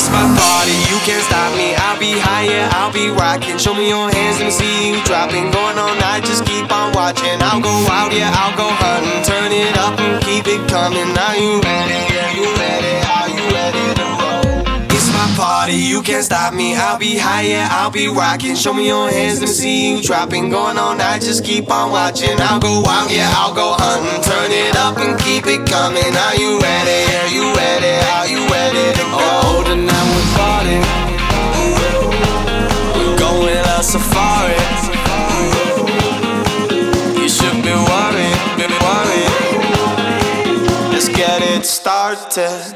my party, you can't stop me. I'll be high, yeah, I'll be rocking. Show me your hands, let me see you dropping. Going all night, just keep on watching. I'll go out, yeah, I'll go hunting. Turn it up and keep it coming. Are you ready? Yeah, you ready? Are you ready to roll? It's my party, you can't stop me. I'll be high, yeah, I'll be rocking. Show me your hands, let me see you dropping. Going all night, just keep on watching. I'll go out, yeah, I'll go hunting. Turn it up and keep it coming. Are you ready? Are you ready? Are you ready to go? Oh, tonight we're partying. We're going on safari. You should be worried, be worried. Let's get it started.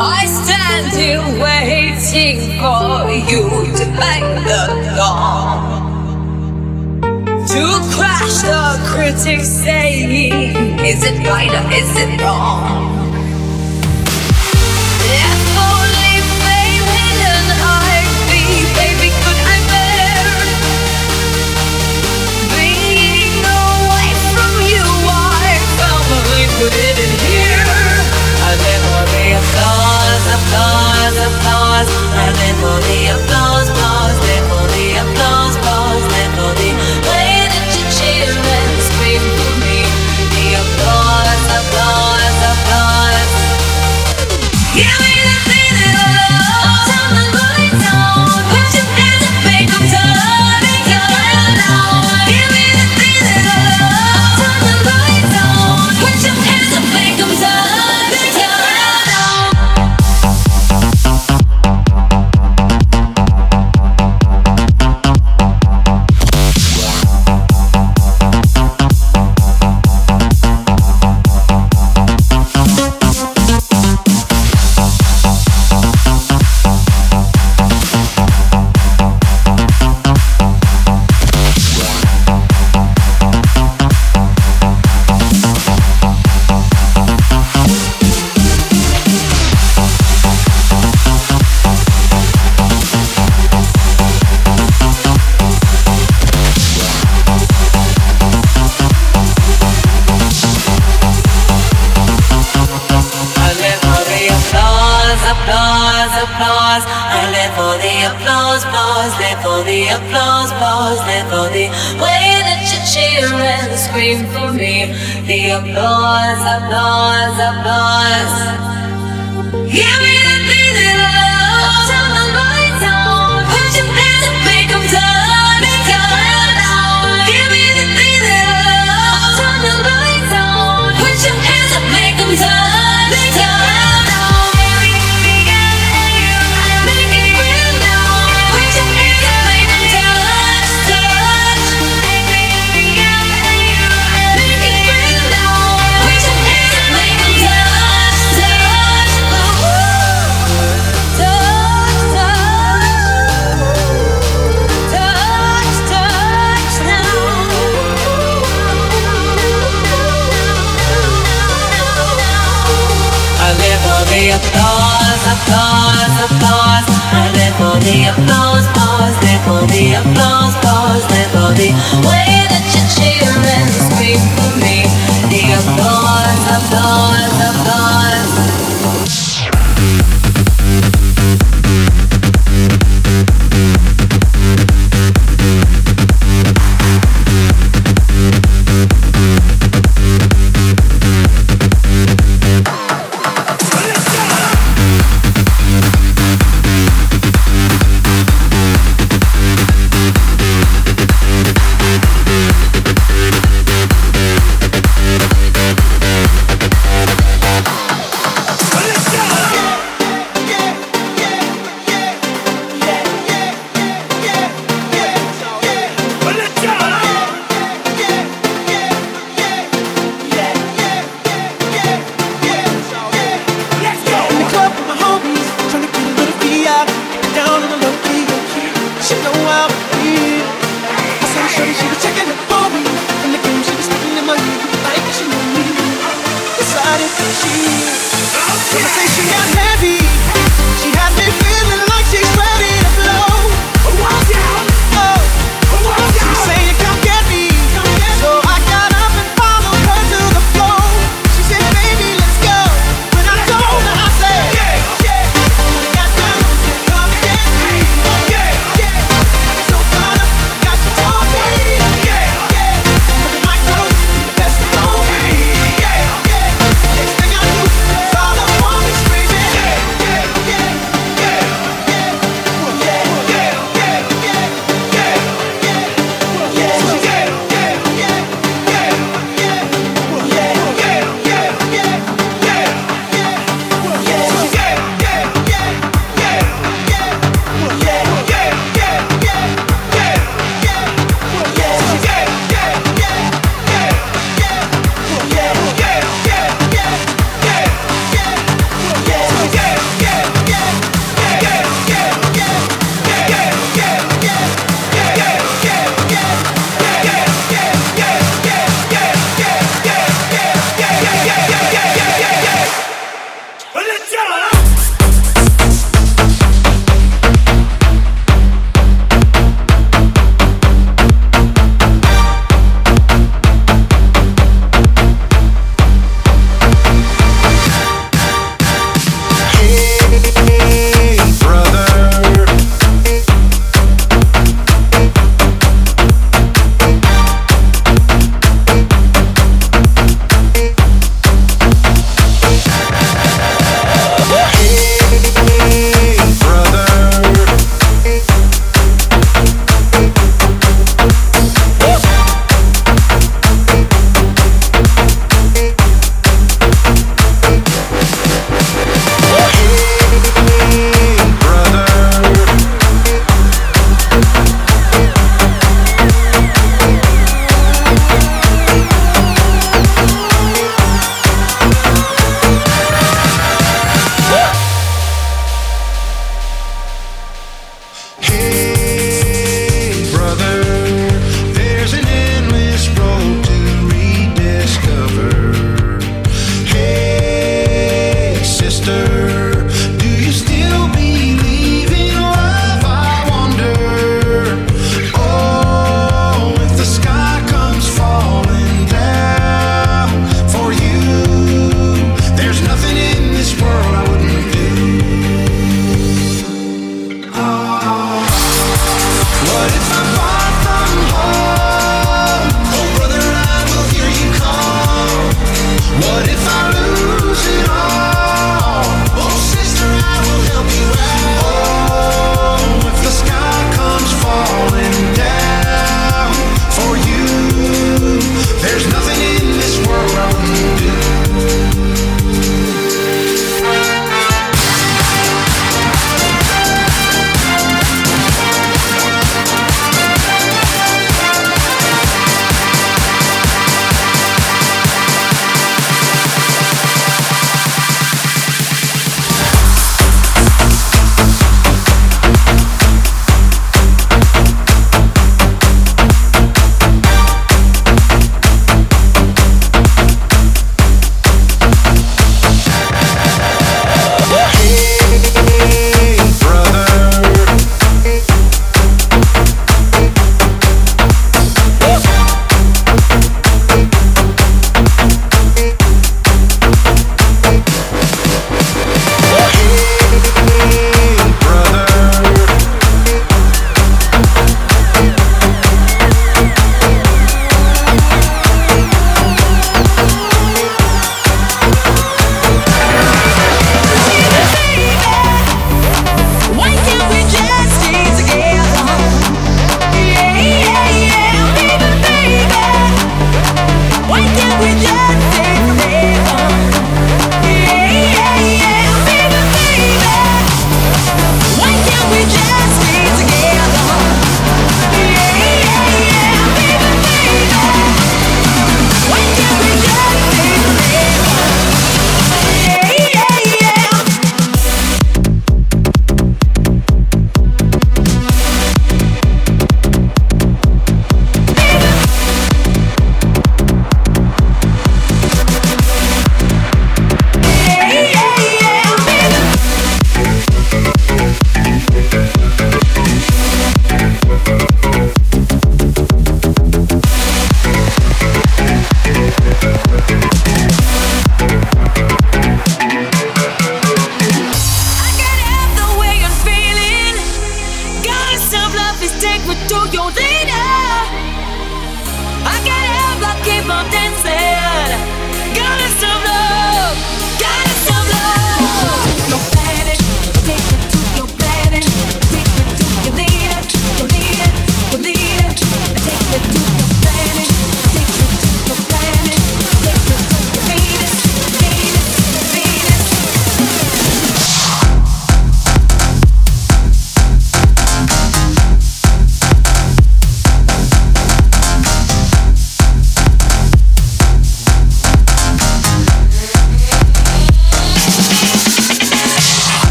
I stand here waiting for you to bang the gong, to crash the critics saying, is it right or is it wrong? If only fame hidden I'd be, baby, could I bear being away from you? I finally put it in here. I live for the applause, applause, applause. I live for the applause, applause. Live for the applause, applause. Live for the way that you cheer and scream for me. The applause, applause, applause. Give me the feeling of love. Turn the lights on. Put your hands up, make them turn and turn on. Give me the feeling of love. Turn the lights on. Put your hands up, make them turn and turn on. Applause, applause. I live for the applause, applause. Live for the applause, applause. Live for the way that you cheer and scream for me. The applause, applause, applause. Give me the feeling of love. Turn the lights on. Put your hands up, make them turn and turn on. Give me the feeling of love. Turn the lights on. Put your hands up, make them turn and turn on. The applause, applause, applause. I live for the applause, applause. Live for the applause, applause. Live for the way that you cheer and scream for me. The applause, applause, applause.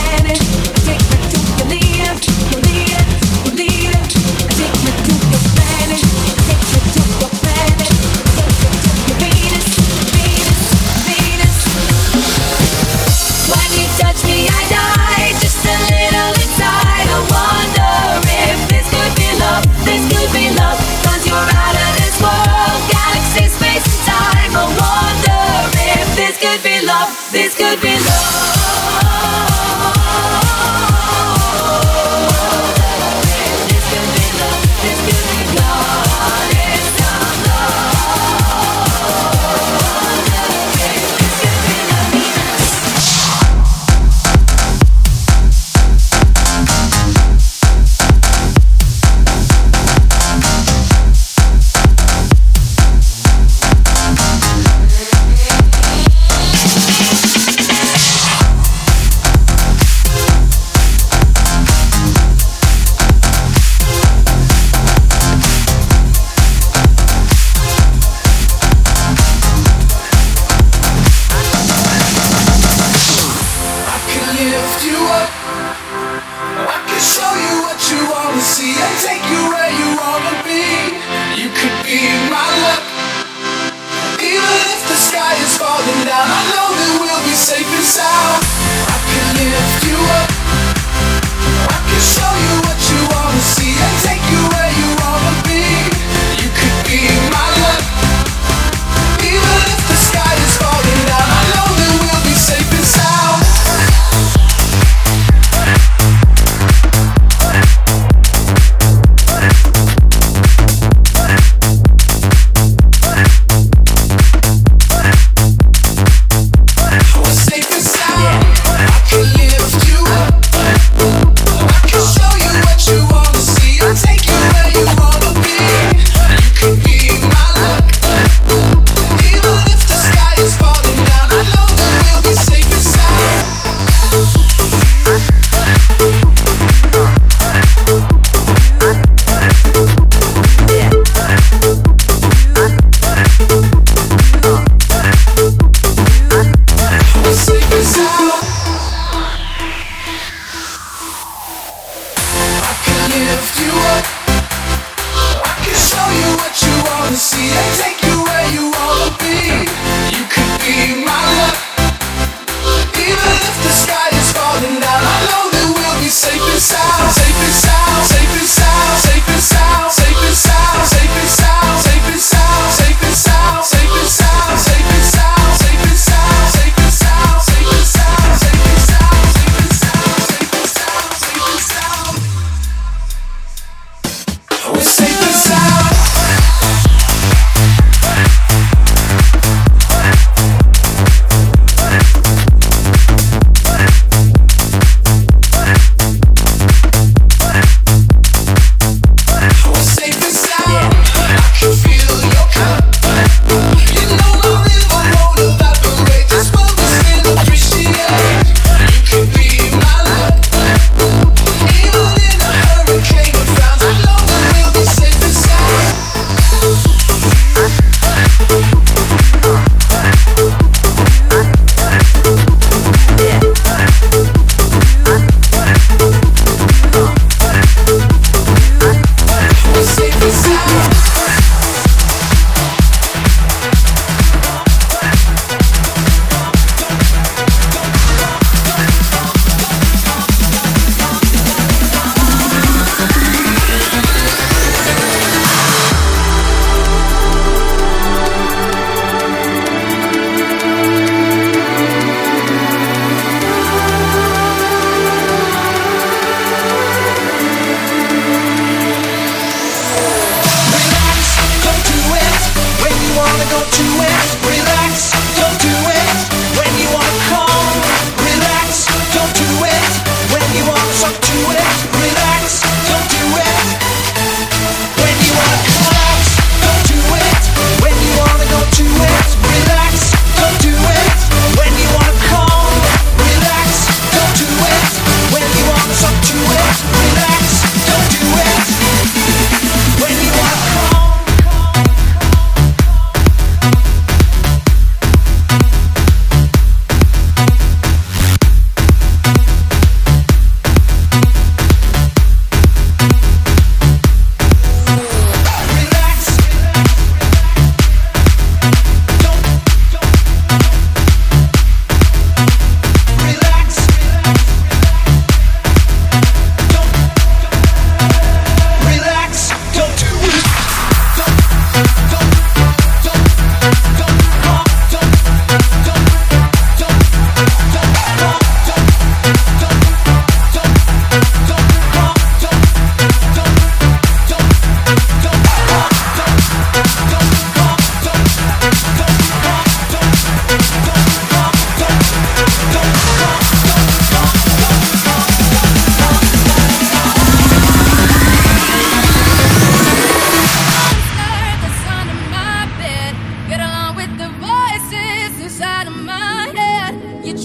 planet. Take me to your leader, your leader, your leader. Take me to your planet. Take me to your planet. Take me to your Venus, Venus, Venus. When you touch me, I die just a little inside. I wonder if this could be love, this could be love. 'Cause you're out of this world, galaxy, space and time. I wonder if this could be love, this could be love. This could be love, this could be God. It's some love. This could be love. Safe and sound.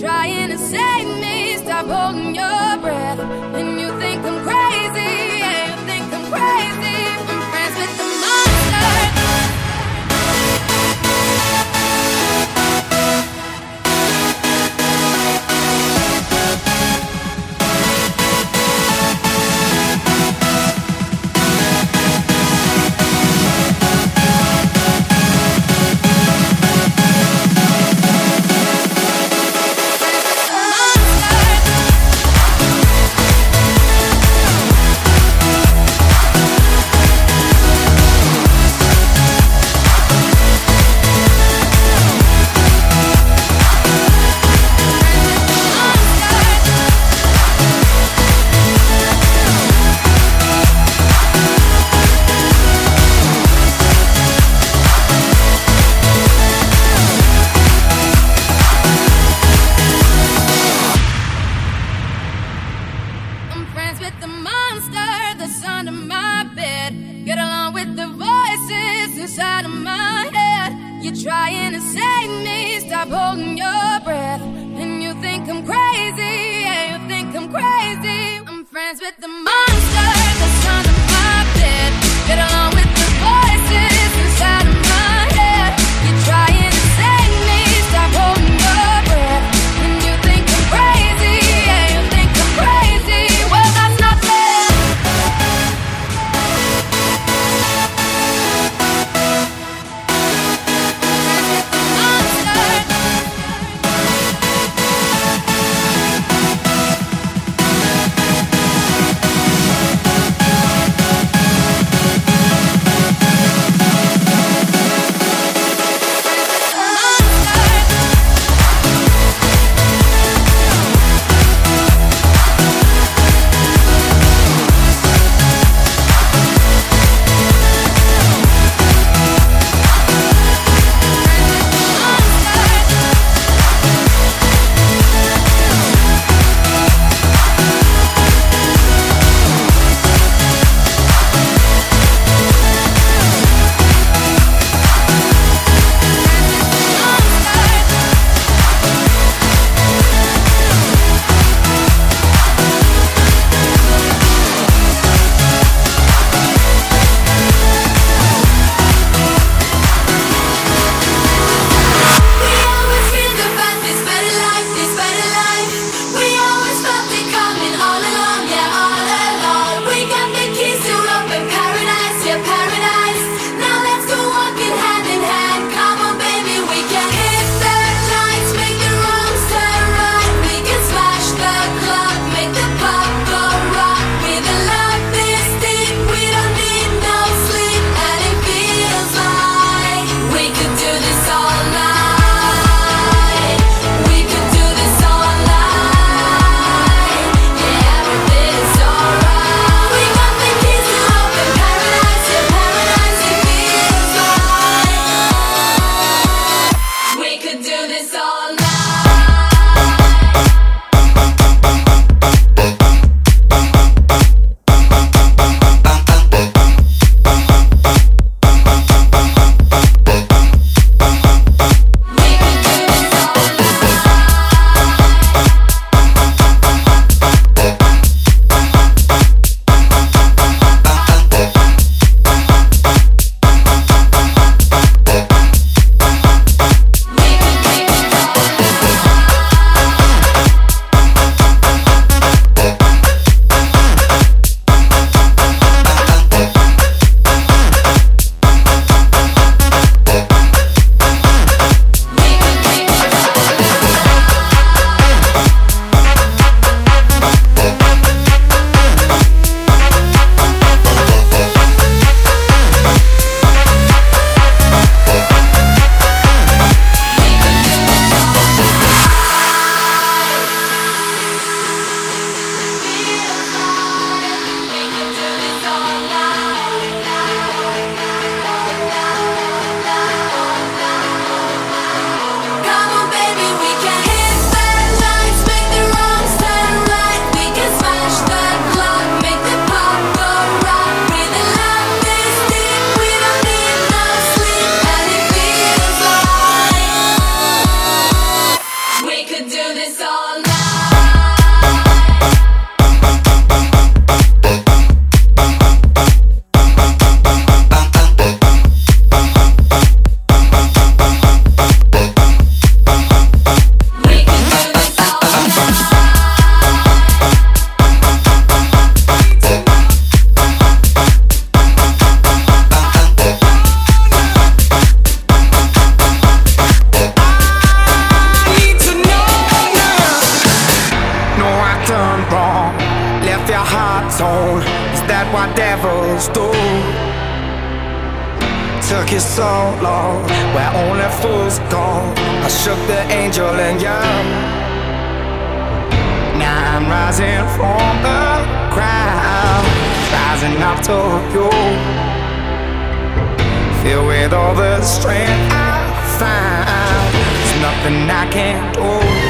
trying to save me. Stop holding your breath. And you think I'm crazy. Yeah, you think I'm crazy. I'm friends with the monster. Trying to save me, stop holding your breath. And you think I'm crazy, yeah, you think I'm crazy. I'm friends with the monster that's under my bed. Get along with the voices inside of my head. You're trying to save me, stop holding your breath. And you think I'm crazy, yeah, you think I'm crazy. Well, that's not fair. closed door. Took you so long, where only fools go. I shook the angel in you. Now I'm rising from the ground, rising up to you. Filled with all the strength I find, there's nothing I can't do.